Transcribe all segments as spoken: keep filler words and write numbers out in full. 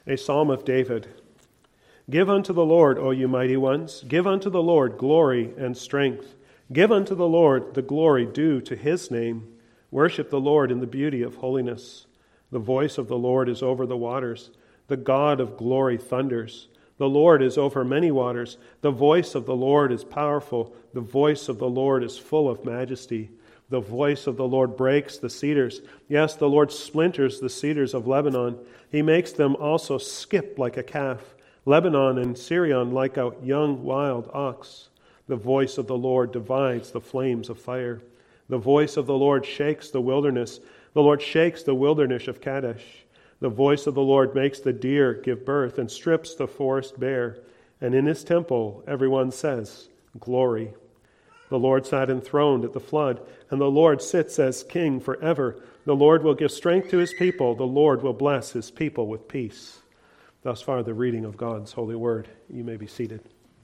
A psalm of David. Give unto the Lord, O you mighty ones, give unto the Lord glory and strength. Give unto the Lord the glory due to his name. Worship the Lord in the beauty of holiness. The voice of the Lord is over the waters. The God of glory thunders. The Lord is over many waters. The voice of the Lord is powerful. The voice of the Lord is full of majesty. The voice of the Lord breaks the cedars. Yes, the Lord splinters the cedars of Lebanon. He makes them also skip like a calf. Lebanon and Syrian like a young wild ox. The voice of the Lord divides the flames of fire. The voice of the Lord shakes the wilderness. The Lord shakes the wilderness of Kadesh. The voice of the Lord makes the deer give birth and strips the forest bare. And in his temple everyone says, Glory. The Lord sat enthroned at the flood, and the Lord sits as king forever. The Lord will give strength to his people. The Lord will bless his people with peace. Thus far, the reading of God's holy word. You may be seated.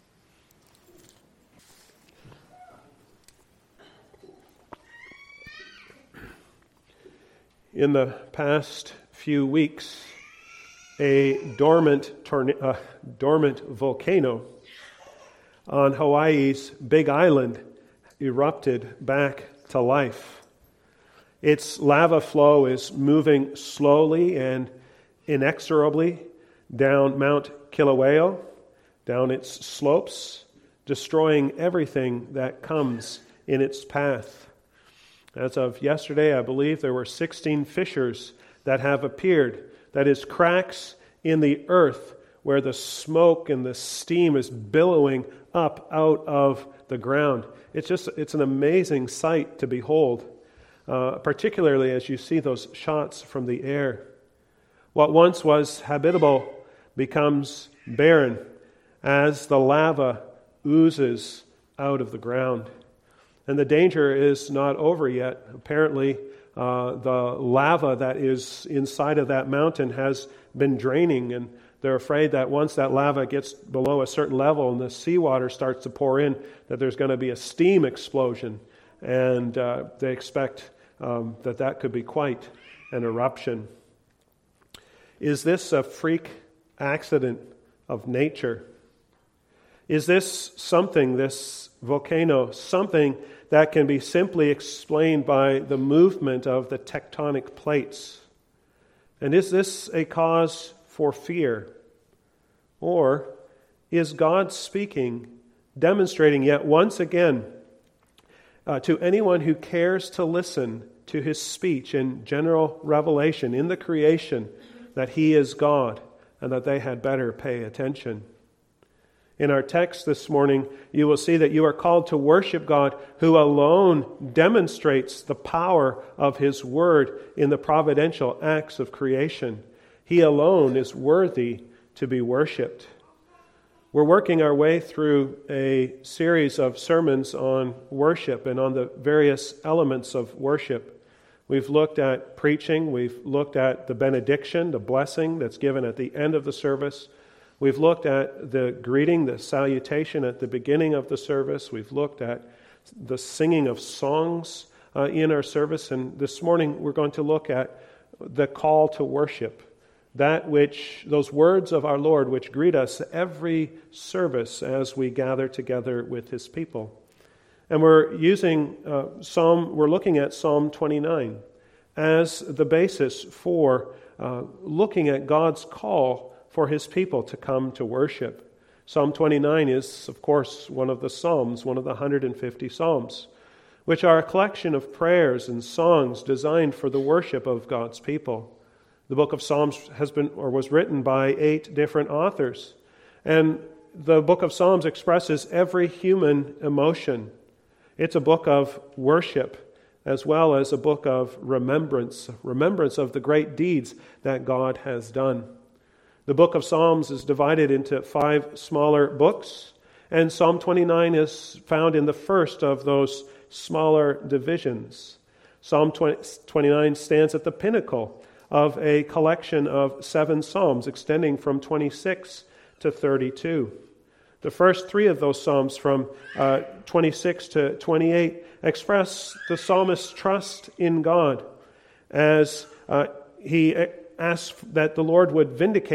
In the past few weeks, a dormant, torna- uh, dormant volcano on Hawaii's Big Island erupted back to life. Its lava flow is moving slowly and inexorably down Mount Kilauea, down its slopes, destroying everything that comes in its path. As of yesterday, I believe there were sixteen fissures that have appeared, that is, cracks in the earth where the smoke and the steam is billowing up out of the ground. It's just, it's an amazing sight to behold, uh, particularly as you see those shots from the air. What once was habitable becomes barren as the lava oozes out of the ground. And the danger is not over yet. Apparently, uh, the lava that is inside of that mountain has been draining, and they're afraid that once that lava gets below a certain level and the seawater starts to pour in, that there's going to be a steam explosion. And uh, they expect um, that that could be quite an eruption. Is this a freak accident of nature? Is this something, this volcano, something that can be simply explained by the movement of the tectonic plates? And is this a cause for fear? Or is God speaking, demonstrating yet once again uh, to anyone who cares to listen to his speech in general revelation in the creation that he is God and that they had better pay attention? In our text this morning, you will see that you are called to worship God, who alone demonstrates the power of his word in the providential acts of creation. He alone is worthy to be worshipped. We're working our way through a series of sermons on worship and on the various elements of worship. We've looked at preaching, we've looked at the benediction, the blessing that's given at the end of the service. We've looked at the greeting, the salutation at the beginning of the service. We've looked at the singing of songs uh, in our service. And this morning we're going to look at the call to worship. That which, those words of our Lord which greet us every service as we gather together with his people. And we're using uh, Psalm, we're looking at Psalm twenty-nine as the basis for uh, looking at God's call for his people to come to worship. Psalm twenty-nine is, of course, one of the Psalms, one of the one hundred fifty Psalms, which are a collection of prayers and songs designed for the worship of God's people. The book of Psalms has been, or was written by eight different authors. And the book of Psalms expresses every human emotion. It's a book of worship as well as a book of remembrance, remembrance of the great deeds that God has done. The book of Psalms is divided into five smaller books, and Psalm twenty-nine is found in the first of those smaller divisions. Psalm twenty-nine stands at the pinnacle of a collection of seven psalms extending from twenty-six to thirty-two. The first three of those psalms, from uh, twenty-six to twenty-eight, express the psalmist's trust in God as uh, he asks that the Lord would vindicate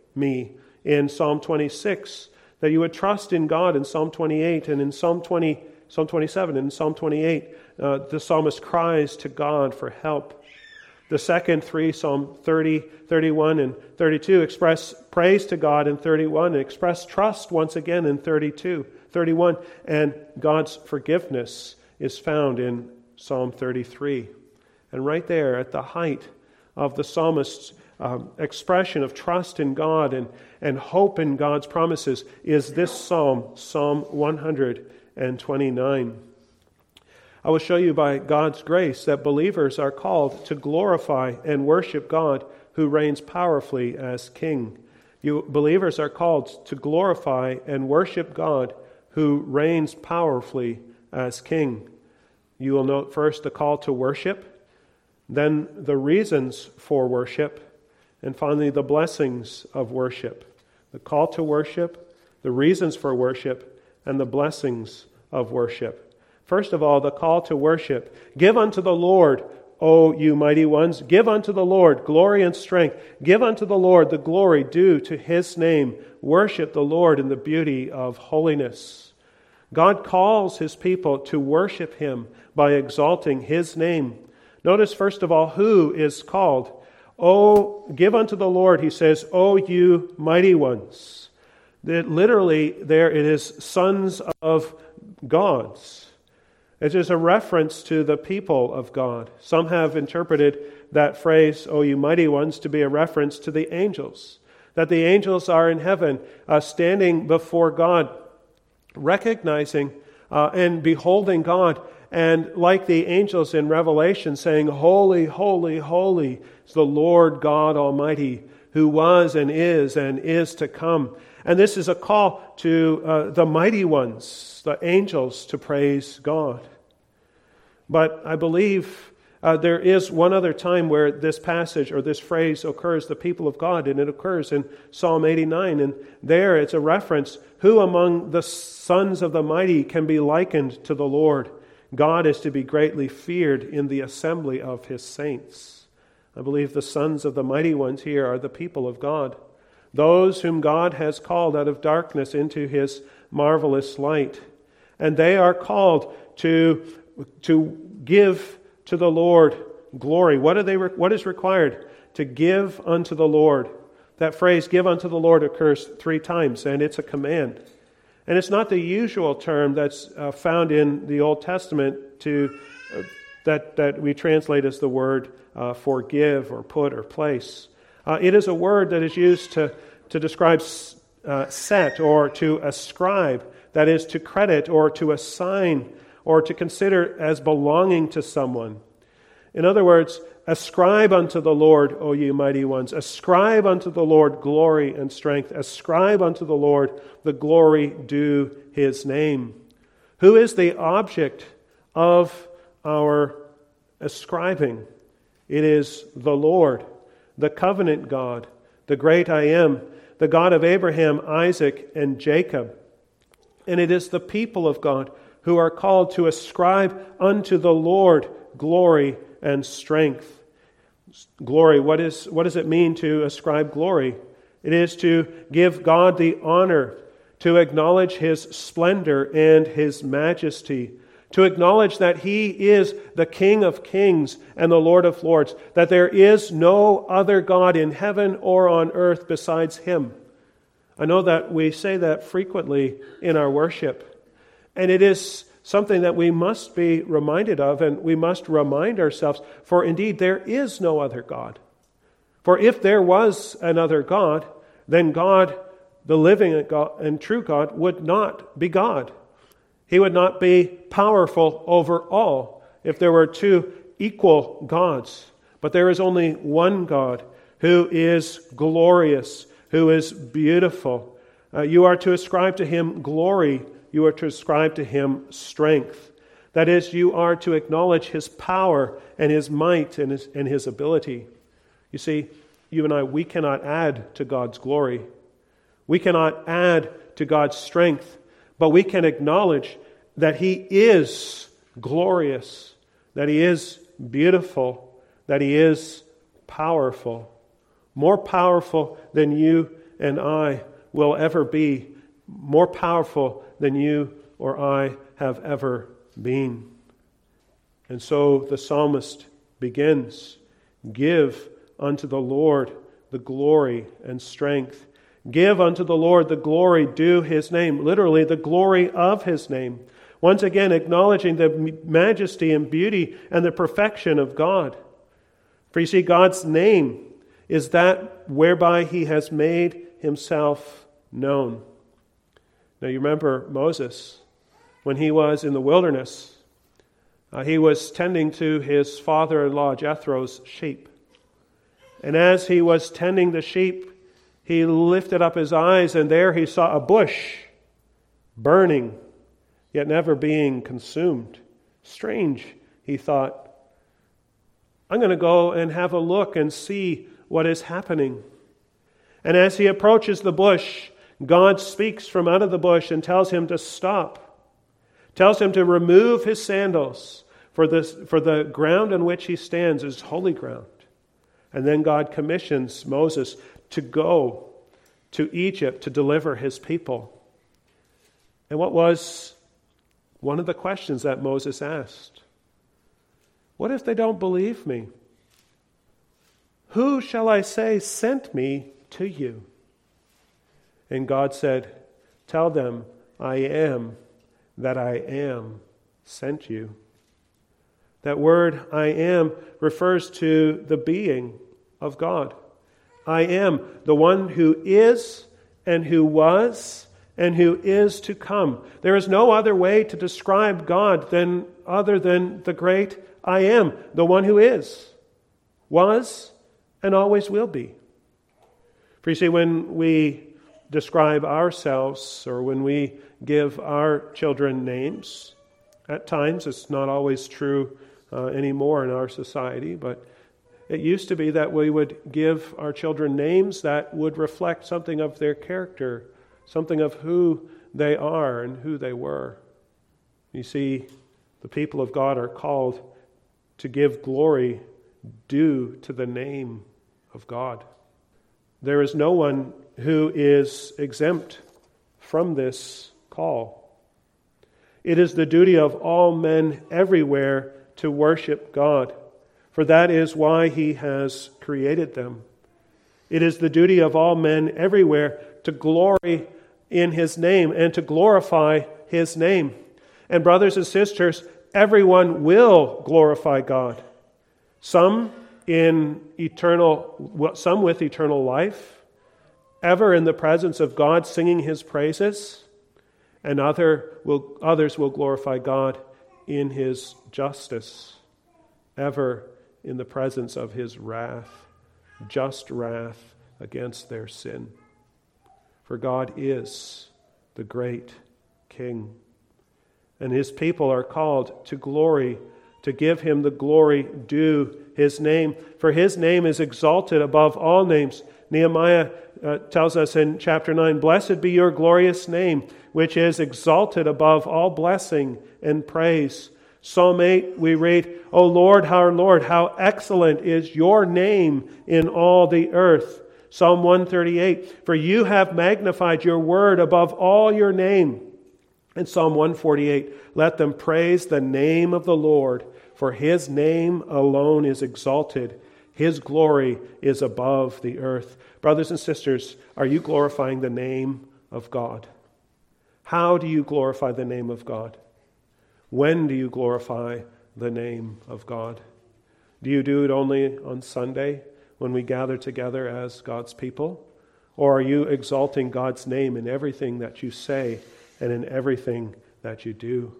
me in Psalm twenty-six, that you would trust in God in Psalm twenty-eight, and in Psalm twenty, Psalm twenty-seven, and in Psalm twenty-eight, uh, the psalmist cries to God for help. The second three, Psalm thirty, thirty-one, and thirty-two, express praise to God in thirty-one, and express trust once again in thirty-two, thirty-one, and God's forgiveness is found in Psalm thirty-three. And right there at the height of the psalmist's um, expression of trust in God and, and hope in God's promises is this psalm, Psalm one hundred twenty-nine. I will show you by God's grace that believers are called to glorify and worship God who reigns powerfully as King. You believers are called to glorify and worship God who reigns powerfully as King. You will note first the call to worship, then the reasons for worship, and finally the blessings of worship. The call to worship, the reasons for worship, and the blessings of worship. First of all, the call to worship. Give unto the Lord, O you mighty ones, give unto the Lord glory and strength. Give unto the Lord the glory due to His name. Worship the Lord in the beauty of holiness. God calls His people to worship Him by exalting His name. Notice first of all who is called. Oh, give unto the Lord, He says, O you mighty ones. That literally there it is sons of gods. It is a reference to the people of God. Some have interpreted that phrase, O you mighty ones, to be a reference to the angels. That the angels are in heaven uh, standing before God, recognizing uh, and beholding God. And like the angels in Revelation saying, Holy, holy, holy is the Lord God Almighty, who was and is and is to come. And this is a call to uh, the mighty ones, the angels, to praise God. But I believe uh, there is one other time where this passage or this phrase occurs, the people of God, and it occurs in Psalm eighty-nine. And there it's a reference, who among the sons of the mighty can be likened to the Lord? God is to be greatly feared in the assembly of His saints. I believe the sons of the mighty ones here are the people of God, those whom God has called out of darkness into His marvelous light. And they are called to, to give to the Lord glory. What are they? What is required? To give unto the Lord. That phrase, give unto the Lord, occurs three times, and it's a command. And it's not the usual term that's uh, found in the Old Testament to uh, that, that we translate as the word uh, forgive or put or place. Uh, it is a word that is used to, to describe uh, set or to ascribe, that is to credit or to assign or to consider as belonging to someone. In other words, ascribe unto the Lord, O ye mighty ones. Ascribe unto the Lord glory and strength. Ascribe unto the Lord the glory due His name. Who is the object of our ascribing? It is the Lord, the covenant God, the great I am, the God of Abraham, Isaac, and Jacob. And it is the people of God who are called to ascribe unto the Lord glory and strength. Glory, what is what does it mean to ascribe glory? It is to give God the honor, to acknowledge His splendor and His majesty, to acknowledge that He is the King of kings and the Lord of lords, that there is no other God in heaven or on earth besides Him. I know that we say that frequently in our worship, and it is something that we must be reminded of, and we must remind ourselves, for indeed there is no other God. For if there was another God, then God, the living God and true God, would not be God. He would not be powerful over all if there were two equal gods. But there is only one God who is glorious, who is beautiful. Uh, you are to ascribe to Him glory. You are to ascribe to Him strength. That is, you are to acknowledge His power and His might and His, and His ability. You see, you and I, we cannot add to God's glory. We cannot add to God's strength, but we can acknowledge that He is glorious, that He is beautiful, that He is powerful. More powerful than you and I will ever be more powerful than you or I have ever been. And so the psalmist begins, give unto the Lord the glory and strength. Give unto the Lord the glory due his name. Literally, the glory of his name. Once again, acknowledging the majesty and beauty and the perfection of God. For you see, God's name is that whereby he has made himself known. Now you remember Moses, when he was in the wilderness, uh, he was tending to his father-in-law Jethro's sheep. And as he was tending the sheep, he lifted up his eyes, and there he saw a bush burning, yet never being consumed. Strange, he thought. I'm going to go and have a look and see what is happening. And as he approaches the bush, God speaks from out of the bush and tells him to stop. Tells him to remove his sandals, for this, for the ground on which he stands is holy ground. And then God commissions Moses to go to Egypt to deliver his people. And what was one of the questions that Moses asked? What if they don't believe me? Who shall I say sent me to you? And God said, tell them, I am that I am sent you. That word, I am, refers to the being of God. I am the one who is and who was and who is to come. There is no other way to describe God than other than the great I am, the one who is, was, and always will be. For you see, when we describe ourselves or when we give our children names, at times it's not always true uh, anymore in our society, but it used to be that we would give our children names that would reflect something of their character, something of who they are and who they were. You see, the people of God are called to give glory due to the name of God. There is no one who is exempt from this call. It is the duty of all men everywhere to worship God, for that is why he has created them. It is the duty of all men everywhere to glory in his name and to glorify his name. And brothers and sisters, everyone will glorify God. Some in eternal, some with eternal life, ever in the presence of God singing his praises, and other will, others will glorify God in his justice, ever in the presence of his wrath, just wrath against their sin. For God is the great King, and his people are called to glory, to give him the glory due his name. For his name is exalted above all names. Nehemiah uh, tells us in chapter nine, blessed be your glorious name, which is exalted above all blessing and praise. Psalm eight, we read, O Lord, our Lord, how excellent is your name in all the earth. Psalm one thirty-eight, for you have magnified your word above all your name. And Psalm one forty-eight, let them praise the name of the Lord, for his name alone is exalted. His glory is above the earth. Brothers and sisters, are you glorifying the name of God? How do you glorify the name of God? When do you glorify the name of God? Do you do it only on Sunday when we gather together as God's people? Or are you exalting God's name in everything that you say and in everything that you do?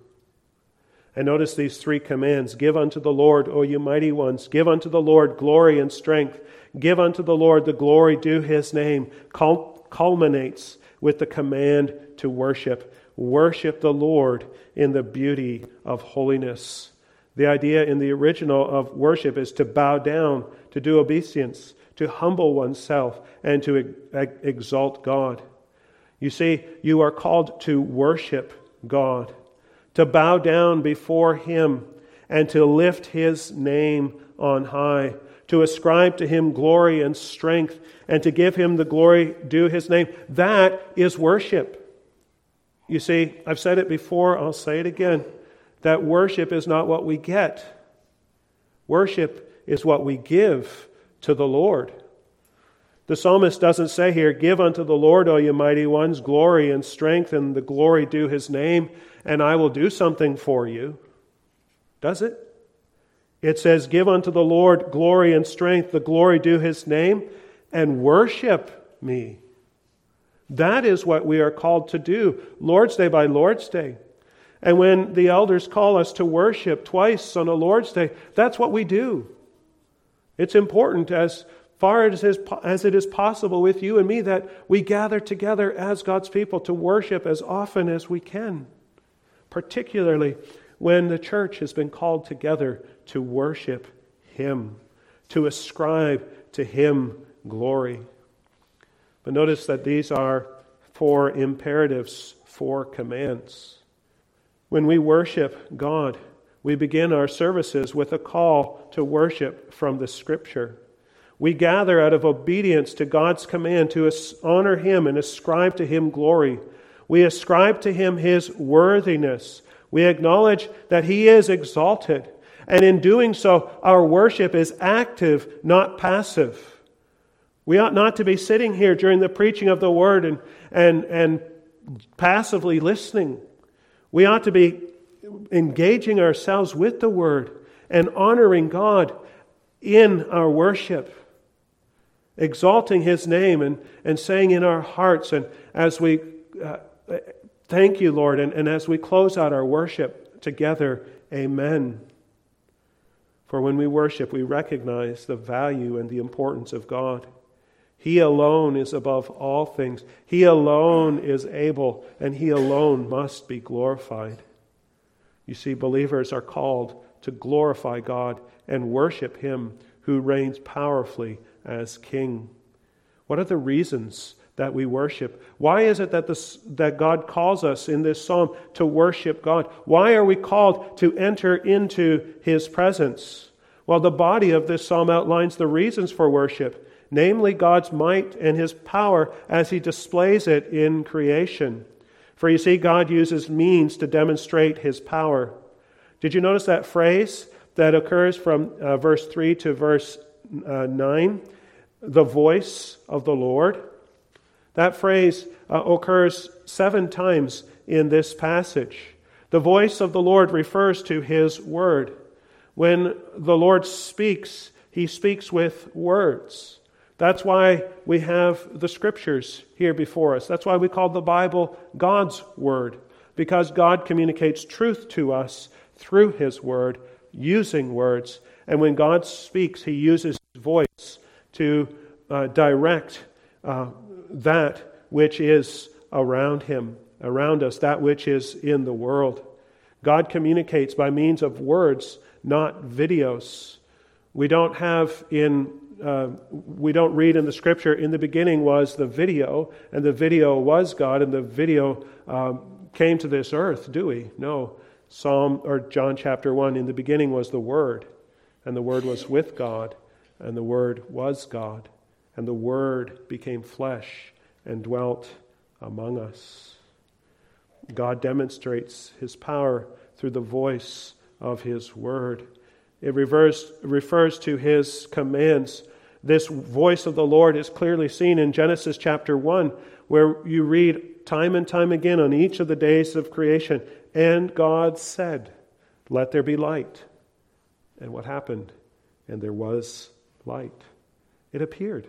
And notice these three commands. Give unto the Lord, O you mighty ones. Give unto the Lord glory and strength. Give unto the Lord the glory due his name. Culminates with the command to worship. Worship the Lord in the beauty of holiness. The idea in the original of worship is to bow down, to do obeisance, to humble oneself, and to exalt God. You see, you are called to worship God, to bow down before him, and to lift his name on high, to ascribe to him glory and strength, and to give him the glory due his name. That is worship. You see, I've said it before, I'll say it again, that worship is not what we get. Worship is what we give to the Lord. The psalmist doesn't say here, give unto the Lord, O you mighty ones, glory and strength, and the glory due his name, and I will do something for you. Does it? It says, give unto the Lord glory and strength, the glory due his name, and worship me. That is what we are called to do, Lord's Day by Lord's Day. And when the elders call us to worship twice on a Lord's Day, that's what we do. It's important as far as it is possible with you and me that we gather together as God's people to worship as often as we can, particularly when the church has been called together to worship him, to ascribe to him glory. But notice that these are four imperatives, four commands. When we worship God, we begin our services with a call to worship from the Scripture. We gather out of obedience to God's command to honor him and ascribe to him glory. We ascribe to him his worthiness. We acknowledge that he is exalted. And in doing so, our worship is active, not passive. We ought not to be sitting here during the preaching of the Word and, and, and passively listening. We ought to be engaging ourselves with the Word and honoring God in our worship, exalting his name and, and saying in our hearts, and as we uh, thank you, Lord, and, and as we close out our worship together, amen. For when we worship, we recognize the value and the importance of God. He alone is above all things. He alone is able, and he alone must be glorified. You see, believers are called to glorify God and worship him who reigns powerfully as King. What are the reasons that we worship? Why is it that this, that God calls us in this psalm to worship God? Why are we called to enter into his presence? Well, the body of this psalm outlines the reasons for worship, namely God's might and his power as he displays it in creation. For you see, God uses means to demonstrate his power. Did you notice that phrase that occurs from uh, verse three to verse uh, nine? The voice of the Lord. That phrase uh, occurs seven times in this passage. The voice of the Lord refers to his word. When the Lord speaks, he speaks with words. That's why we have the Scriptures here before us. That's why we call the Bible God's Word, because God communicates truth to us through his Word, using words. And when God speaks, he uses his voice to uh, direct uh, that which is around him, around us, that which is in the world. God communicates by means of words, not videos. We don't have in Uh, we don't read in the Scripture, in the beginning was the video, and the video was God, and the video um, came to this earth, do we? No. Psalm or John chapter one, in the beginning was the Word, and the Word was with God, and the Word was God, and the Word became flesh and dwelt among us. God demonstrates his power through the voice of his Word. It refers, refers to his commands. This voice of the Lord is clearly seen in Genesis chapter one, where you read time and time again on each of the days of creation, and God said, let there be light. And what happened? And there was light. It appeared.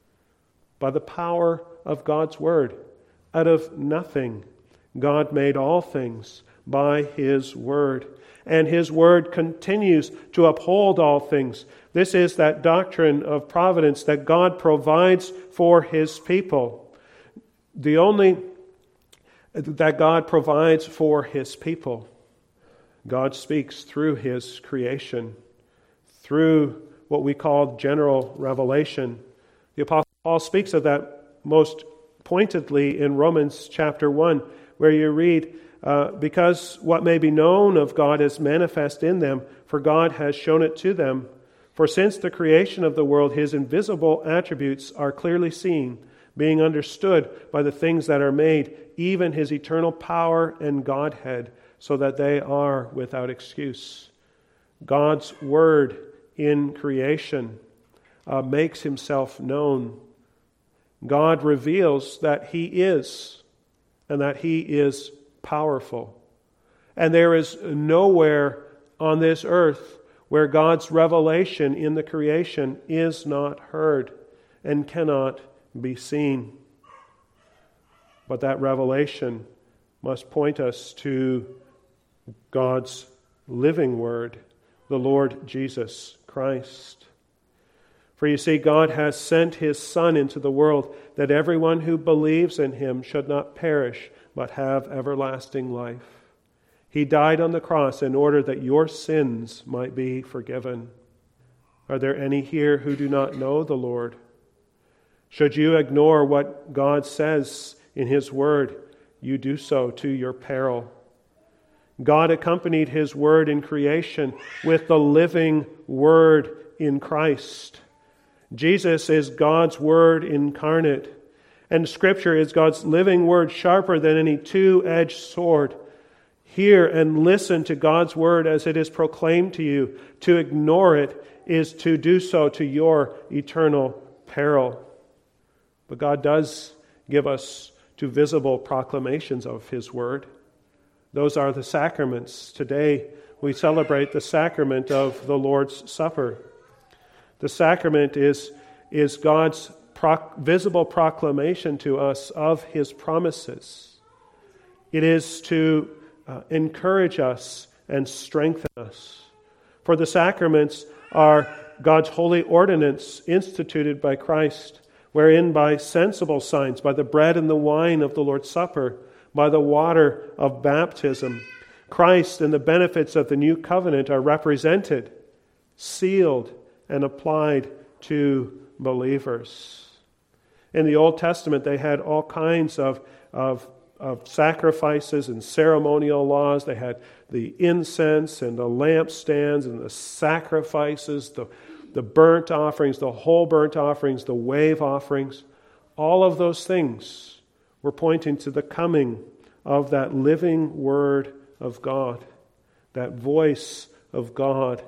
By the power of God's word, out of nothing, God made all things by his word. And his word continues to uphold all things. This is that doctrine of providence that God provides for his people. The only that God provides for his people. God speaks through his creation, through what we call general revelation. The Apostle Paul speaks of that most pointedly in Romans chapter one, where you read, Uh, because what may be known of God is manifest in them, for God has shown it to them. For since the creation of the world, his invisible attributes are clearly seen, being understood by the things that are made, even his eternal power and Godhead, so that they are without excuse. God's word in creation uh, makes himself known. God reveals that he is, and that he is powerful. And there is nowhere on this earth where God's revelation in the creation is not heard and cannot be seen. But that revelation must point us to God's living word, the Lord Jesus Christ. For you see, God has sent his Son into the world that everyone who believes in him should not perish, but have everlasting life. He died on the cross in order that your sins might be forgiven. Are there any here who do not know the Lord? Should you ignore what God says in his word, you do so to your peril. God accompanied his word in creation with the living word in Christ. Jesus is God's word incarnate, and Scripture is God's living word, sharper than any two-edged sword. Hear and listen to God's word as it is proclaimed to you. To ignore it is to do so to your eternal peril. But God does give us two visible proclamations of his word. Those are the sacraments. Today we celebrate the sacrament of the Lord's Supper. The sacrament is, is God's proc- visible proclamation to us of his promises. It is to uh, encourage us and strengthen us. For the sacraments are God's holy ordinance instituted by Christ, wherein by sensible signs, by the bread and the wine of the Lord's Supper, by the water of baptism, Christ and the benefits of the new covenant are represented, sealed, and applied to believers. In the Old Testament, they had all kinds of, of, of sacrifices and ceremonial laws. They had the incense and the lampstands and the sacrifices, the, the burnt offerings, the whole burnt offerings, the wave offerings. All of those things were pointing to the coming of that living Word of God, that voice of God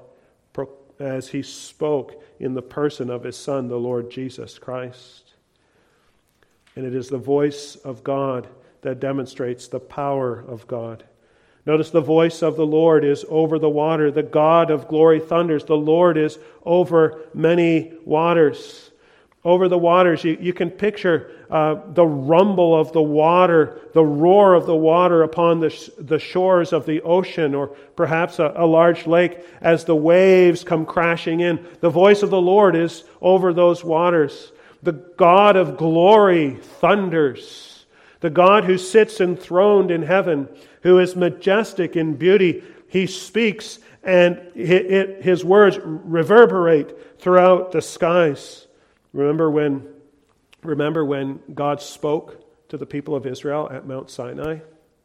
as he spoke in the person of his Son, the Lord Jesus Christ. And it is the voice of God that demonstrates the power of God. Notice the voice of the Lord is over the water. The God of glory thunders. The Lord is over many waters. Over the waters, you, you can picture uh, the rumble of the water, the roar of the water upon the, sh- the shores of the ocean, or perhaps a, a large lake as the waves come crashing in. The voice of the Lord is over those waters. The God of glory thunders. The God who sits enthroned in heaven, who is majestic in beauty, he speaks, and it, it, his words reverberate throughout the skies. Remember when, remember when God spoke to the people of Israel at Mount Sinai?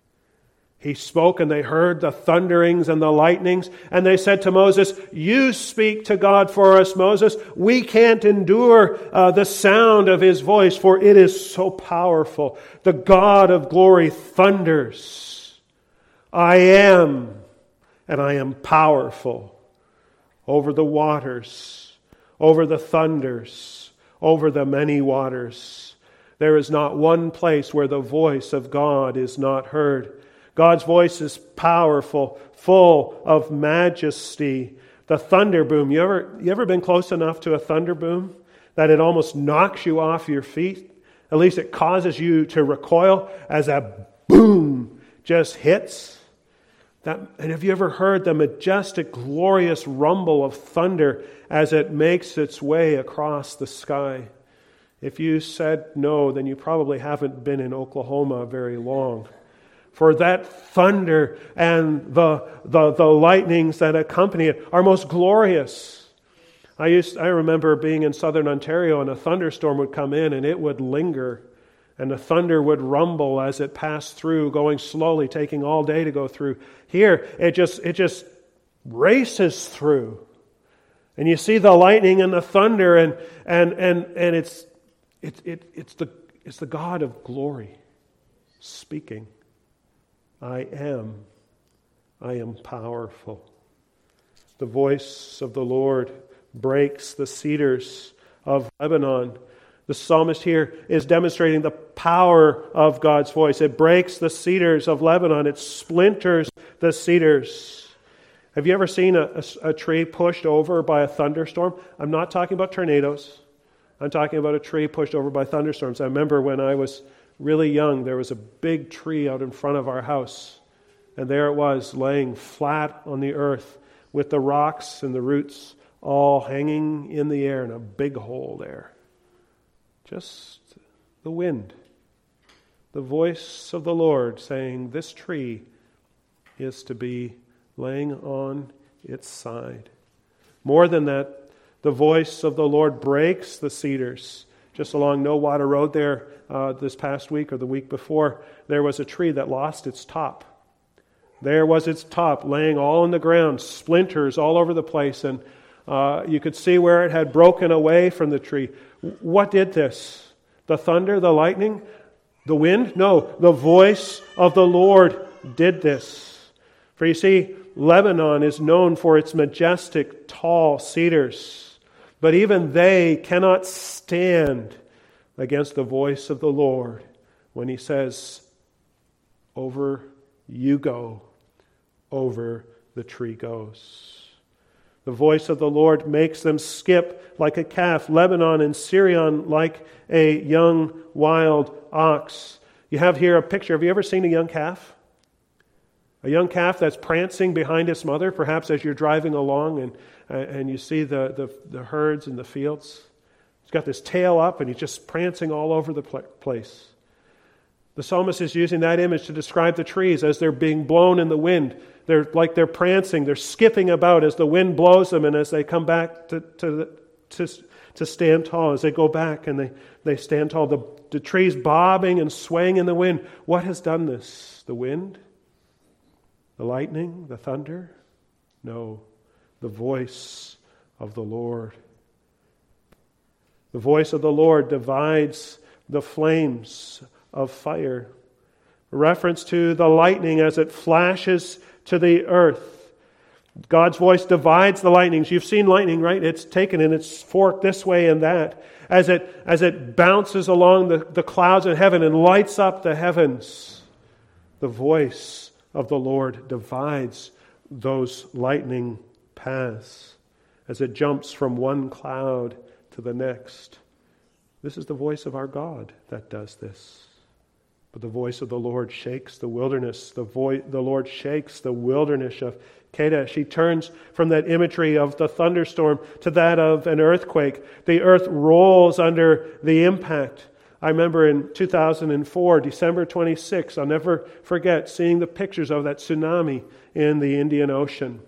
He spoke and they heard the thunderings and the lightnings, and they said to Moses, "You speak to God for us, Moses. We can't endure uh, the sound of his voice, for it is so powerful. The God of glory thunders. I am, and I am powerful over the waters, over the thunders, over the many waters. There is not one place where the voice of God is not heard. God's voice is powerful, full of majesty. The thunder boom. You ever, you ever been close enough to a thunder boom that it almost knocks you off your feet? At least it causes you to recoil as that boom just hits. That, and have you ever heard the majestic, glorious rumble of thunder as it makes its way across the sky? If you said no, then you probably haven't been in Oklahoma very long. For that thunder and the, the, the lightnings that accompany it are most glorious. I used I remember being in southern Ontario, and a thunderstorm would come in and it would linger. And the thunder would rumble as it passed through, going slowly, taking all day to go through. Here, it just it just races through. And you see the lightning and the thunder, and and and and it's it, it it's the it's the God of glory speaking. I am, I am powerful. The voice of the Lord breaks the cedars of Lebanon. The psalmist here is demonstrating the power of God's voice. It breaks the cedars of Lebanon. It splinters the cedars. Have you ever seen a, a, a tree pushed over by a thunderstorm? I'm not talking about tornadoes. I'm talking about a tree pushed over by thunderstorms. I remember when I was really young, there was a big tree out in front of our house. And there it was, laying flat on the earth with the rocks and the roots all hanging in the air in a big hole there. Just the wind. The voice of the Lord saying, this tree is to be laying on its side. More than that, the voice of the Lord breaks the cedars. Just along No Water Road there uh, this past week or the week before, there was a tree that lost its top. There was its top laying all on the ground, splinters all over the place, and uh, you could see where it had broken away from the tree. What did this? The thunder, the lightning, the wind? No, the voice of the Lord did this. For you see, Lebanon is known for its majestic, tall cedars, but even they cannot stand against the voice of the Lord when He says, over you go, over the tree goes. The voice of the Lord makes them skip like a calf, Lebanon and Sirion like a young wild ox. You have here a picture. Have you ever seen a young calf? A young calf that's prancing behind its mother, perhaps as you're driving along and and you see the, the, the herds in the fields. He's got this tail up and he's just prancing all over the place. The psalmist is using that image to describe the trees as they're being blown in the wind. They're like they're prancing, they're skipping about as the wind blows them and as they come back to to to, to stand tall, as they go back and they, they stand tall. The, the trees bobbing and swaying in the wind. What has done this? The wind? The lightning? The thunder? No, the voice of the Lord. The voice of the Lord divides the flames of fire. A reference to the lightning as it flashes to the earth. God's voice divides the lightnings. You've seen lightning, right? It's taken and it's forked this way and that. As it as it bounces along the, the clouds in heaven and lights up the heavens, the voice of the Lord divides those lightning paths as it jumps from one cloud to the next. This is the voice of our God that does this. But the voice of the Lord shakes the wilderness. The, vo- the Lord shakes the wilderness of Kadesh. He turns from that imagery of the thunderstorm to that of an earthquake. The earth rolls under the impact. I remember in two thousand four, December twenty-sixth, I'll never forget seeing the pictures of that tsunami in the Indian Ocean.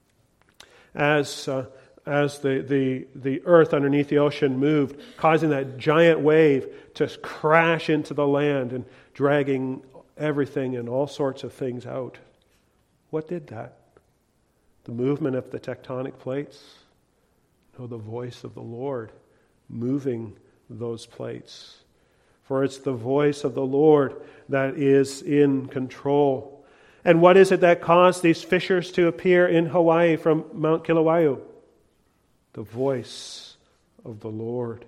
As uh, as the, the, the earth underneath the ocean moved, causing that giant wave to crash into the land and dragging everything and all sorts of things out. What did that? The movement of the tectonic plates? No, the voice of the Lord moving those plates. For it's the voice of the Lord that is in control. And what is it that caused these fissures to appear in Hawaii from Mount Kilauea? The voice of the Lord.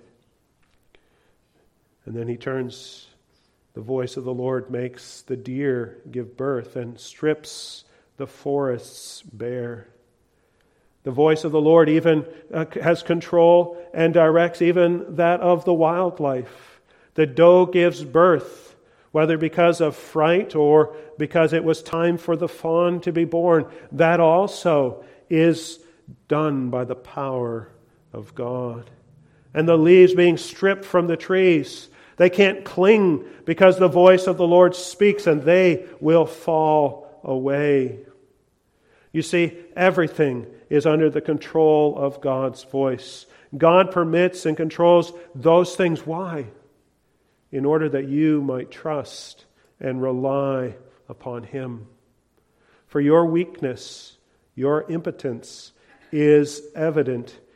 And then he turns, the voice of the Lord makes the deer give birth and strips the forests bare. The voice of the Lord even uh, has control and directs even that of the wildlife. The doe gives birth, whether because of fright or because it was time for the fawn to be born. That also is done by the power of God. And the leaves being stripped from the trees, they can't cling because the voice of the Lord speaks and they will fall away. You see, everything is under the control of God's voice. God permits and controls those things. Why? In order that you might trust and rely upon Him. For your weakness, your impotence is evident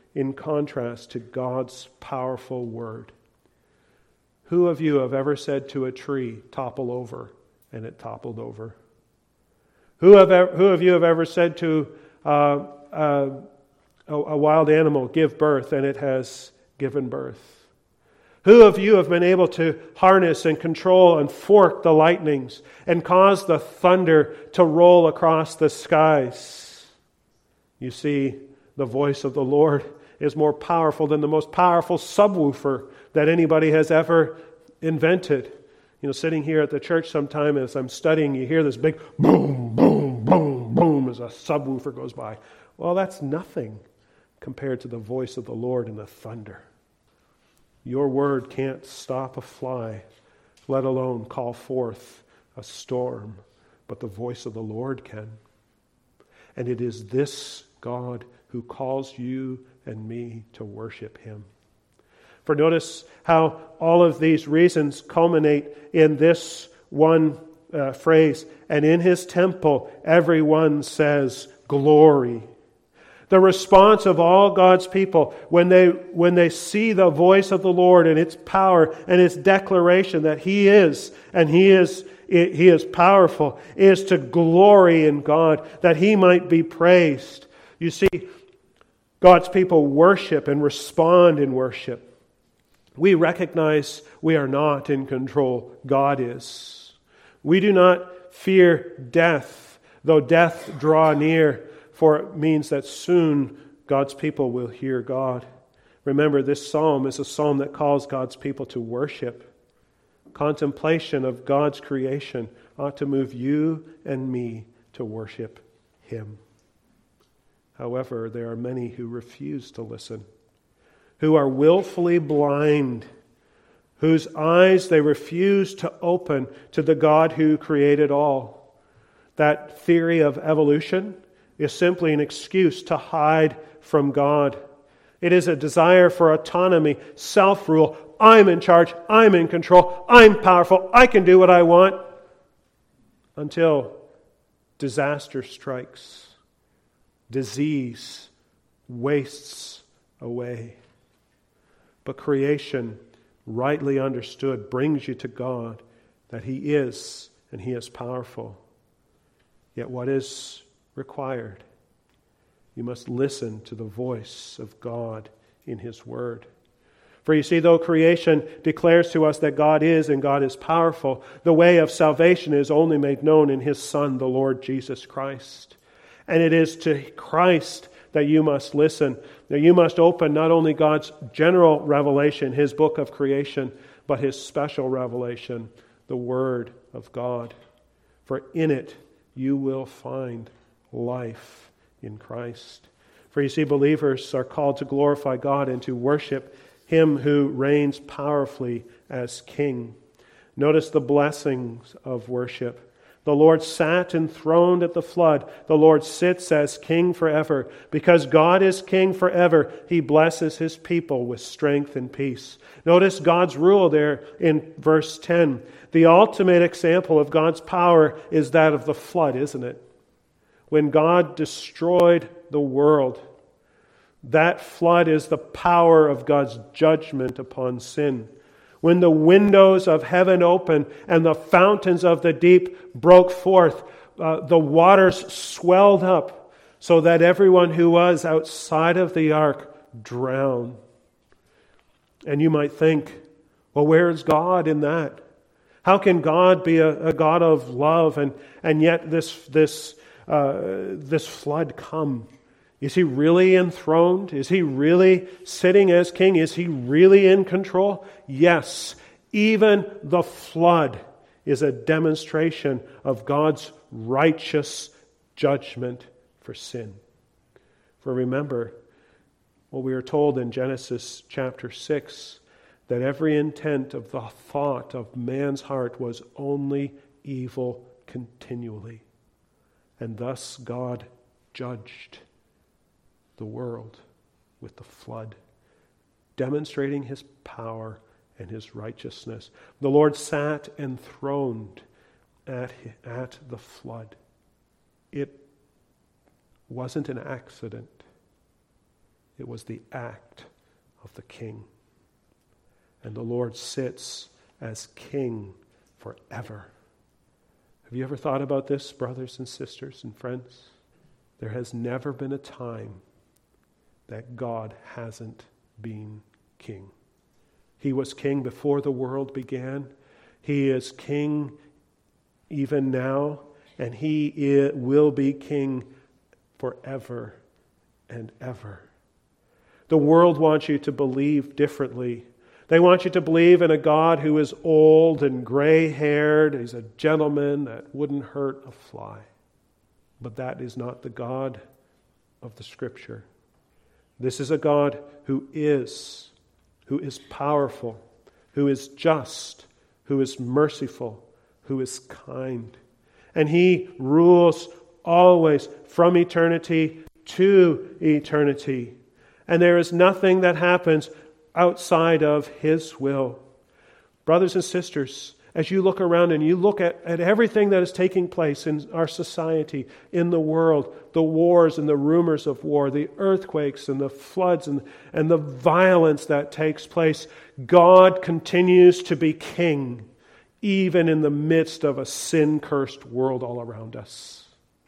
in contrast to God's powerful word. Who of you have ever said to a tree, topple over, and it toppled over? Who have ever, who of you have ever said to uh, uh, a, a wild animal, give birth, and it has given birth? Who of you have been able to harness and control and fork the lightnings and cause the thunder to roll across the skies? You see, the voice of the Lord is more powerful than the most powerful subwoofer that anybody has ever invented. You know, sitting here at the church sometime as I'm studying, you hear this big boom, boom, boom, boom as a subwoofer goes by. Well, that's nothing compared to the voice of the Lord and the thunder. Your word can't stop a fly, let alone call forth a storm, but the voice of the Lord can. And it is this God who calls you and me to worship Him. For notice how all of these reasons culminate in this one uh, phrase, and in His temple everyone says, glory. The response of all God's people when they when they see the voice of the Lord and its power and its declaration that He is and He is He is powerful is to glory in God, that He might be praised. You see, God's people worship and respond in worship. We recognize we are not in control. God is. We do not fear death, though death draw near. For it means that soon God's people will hear God. Remember, this psalm is a psalm that calls God's people to worship. Contemplation of God's creation ought to move you and me to worship Him. However, there are many who refuse to listen, who are willfully blind, whose eyes they refuse to open to the God who created all. That theory of evolution is simply an excuse to hide from God. It is a desire for autonomy, self-rule. I'm in charge. I'm in control. I'm powerful. I can do what I want. Until disaster strikes. Disease wastes away. But creation, rightly understood, brings you to God, that He is and He is powerful. Yet what is required? You must listen to the voice of God in His Word. For you see, though creation declares to us that God is and God is powerful, the way of salvation is only made known in His Son, the Lord Jesus Christ. And it is to Christ that you must listen. Now you must open not only God's general revelation, His book of creation, but His special revelation, the Word of God. For in it you will find life in Christ. For you see, believers are called to glorify God and to worship Him who reigns powerfully as King. Notice the blessings of worship. The Lord sat enthroned at the flood. The Lord sits as King forever. Because God is King forever, He blesses His people with strength and peace. Notice God's rule there in verse ten. The ultimate example of God's power is that of the flood, isn't it? When God destroyed the world, that flood is the power of God's judgment upon sin. When the windows of heaven opened and the fountains of the deep broke forth, uh, the waters swelled up so that everyone who was outside of the ark drowned. And you might think, well, where is God in that? How can God be a, a God of love and, and yet this this Uh, this flood come? Is He really enthroned? Is He really sitting as King? Is He really in control? Yes, even the flood is a demonstration of God's righteous judgment for sin. For remember what we are told in Genesis chapter six, that every intent of the thought of man's heart was only evil continually. And thus God judged the world with the flood, demonstrating His power and His righteousness. The Lord sat enthroned at, at the flood. It wasn't an accident. It was the act of the king. And the Lord sits as king forever. Have you ever thought about this, brothers and sisters and friends? There has never been a time that God hasn't been king. He was king before the world began. He is king even now, and he will be king forever and ever. The world wants you to believe differently. They want you to believe in a God who is old and gray-haired. He's a gentleman that wouldn't hurt a fly. But that is not the God of the Scripture. This is a God who is, who is powerful, who is just, who is merciful, who is kind. And He rules always from eternity to eternity. And there is nothing that happens outside of His will. Brothers and sisters, as you look around and you look at, at everything that is taking place in our society, in the world, the wars and the rumors of war, the earthquakes and the floods and, and the violence that takes place, God continues to be king, even in the midst of a sin-cursed world all around us.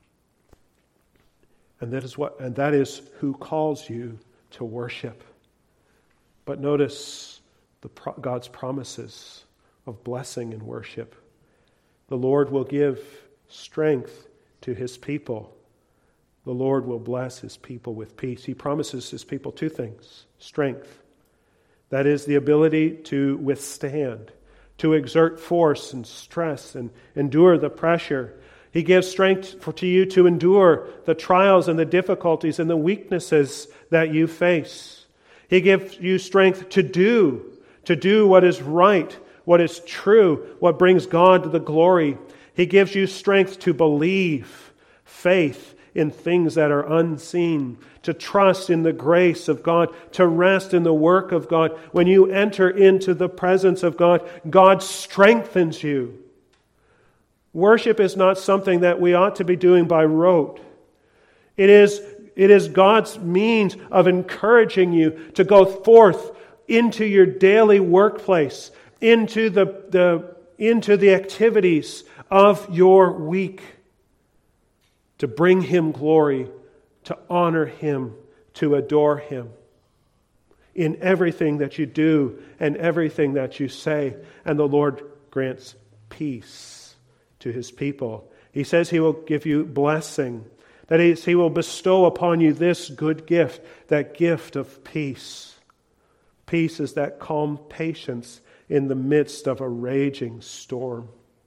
And that is what, and that is who calls you to worship. But notice the God's promises of blessing and worship. The Lord will give strength to His people. The Lord will bless His people with peace. He promises His people two things. Strength. That is the ability to withstand, to exert force and stress and endure the pressure. He gives strength for, to you to endure the trials and the difficulties and the weaknesses that you face. He gives you strength to do, to do what is right, what is true, what brings God to the glory. He gives you strength to believe, faith in things that are unseen, to trust in the grace of God, to rest in the work of God. When you enter into the presence of God, God strengthens you. Worship is not something that we ought to be doing by rote. It is It is God's means of encouraging you to go forth into your daily workplace, into the, the, into the activities of your week, to bring Him glory, to honor Him, to adore Him in everything that you do and everything that you say. And the Lord grants peace to His people. He says He will give you blessing. That is, He will bestow upon you this good gift, that gift of peace. Peace is that calm patience in the midst of a raging storm.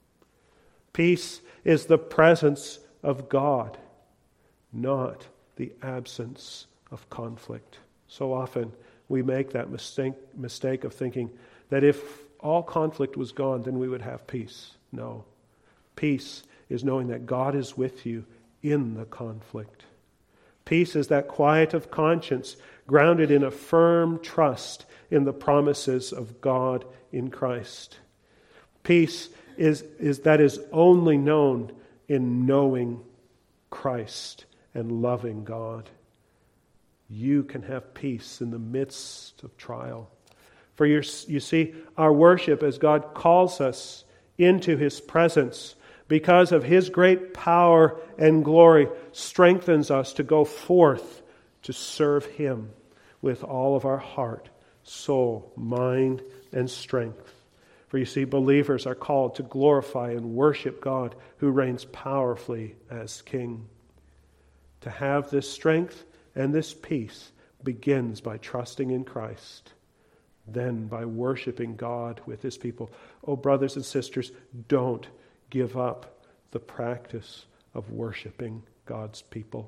Peace is the presence of God, not the absence of conflict. So often we make that mistake, mistake of thinking that if all conflict was gone, then we would have peace. No. Peace is knowing that God is with you in the conflict. Peace is that quiet of conscience grounded in a firm trust in the promises of God in Christ. Peace is, is that is only known in knowing Christ and loving God. You can have peace in the midst of trial. For you see, our worship as God calls us into His presence because of His great power and glory, strengthens us to go forth to serve Him with all of our heart, soul, mind, and strength. For you see, believers are called to glorify and worship God who reigns powerfully as King. To have this strength and this peace begins by trusting in Christ, then by worshiping God with His people. Oh, brothers and sisters, don't give up the practice of worshiping God's people.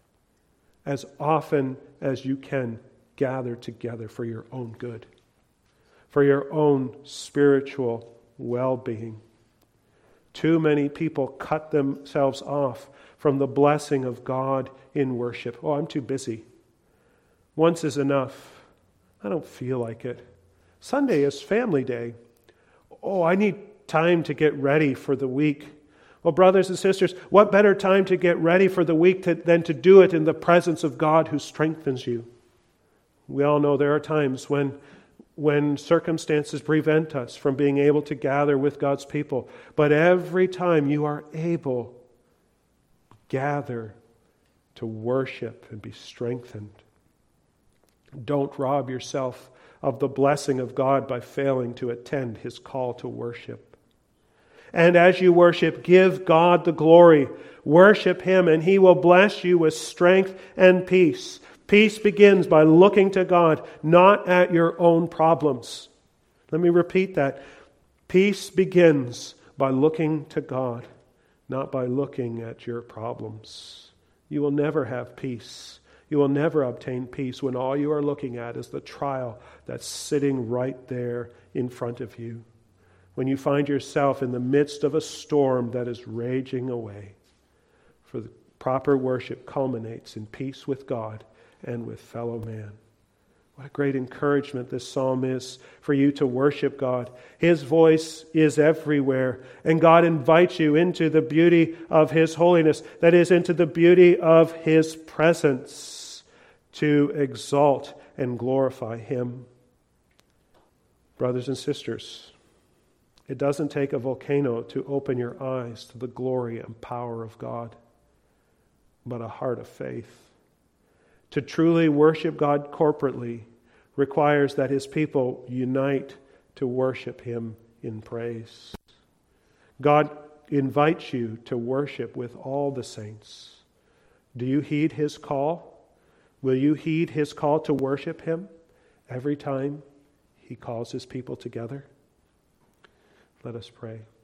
As often as you can, gather together for your own good, for your own spiritual well-being. Too many people cut themselves off from the blessing of God in worship. Oh, I'm too busy. Once is enough. I don't feel like it. Sunday is family day. Oh, I need time to get ready for the week. Well, brothers and sisters, what better time to get ready for the week to, than to do it in the presence of God who strengthens you? We all know there are times when, when circumstances prevent us from being able to gather with God's people. But every time you are able, gather to worship and be strengthened. Don't rob yourself of the blessing of God by failing to attend His call to worship. And as you worship, give God the glory. Worship Him, and He will bless you with strength and peace. Peace begins by looking to God, not at your own problems. Let me repeat that. Peace begins by looking to God, not by looking at your problems. You will never have peace. You will never obtain peace when all you are looking at is the trial that's sitting right there in front of you. When you find yourself in the midst of a storm that is raging away. For the proper worship culminates in peace with God and with fellow man. What a great encouragement this psalm is for you to worship God. His voice is everywhere, and God invites you into the beauty of His holiness, that is, into the beauty of His presence, to exalt and glorify Him. Brothers and sisters, it doesn't take a volcano to open your eyes to the glory and power of God, but a heart of faith. To truly worship God corporately requires that His people unite to worship Him in praise. God invites you to worship with all the saints. Do you heed His call? Will you heed His call to worship Him every time He calls His people together? Let us pray.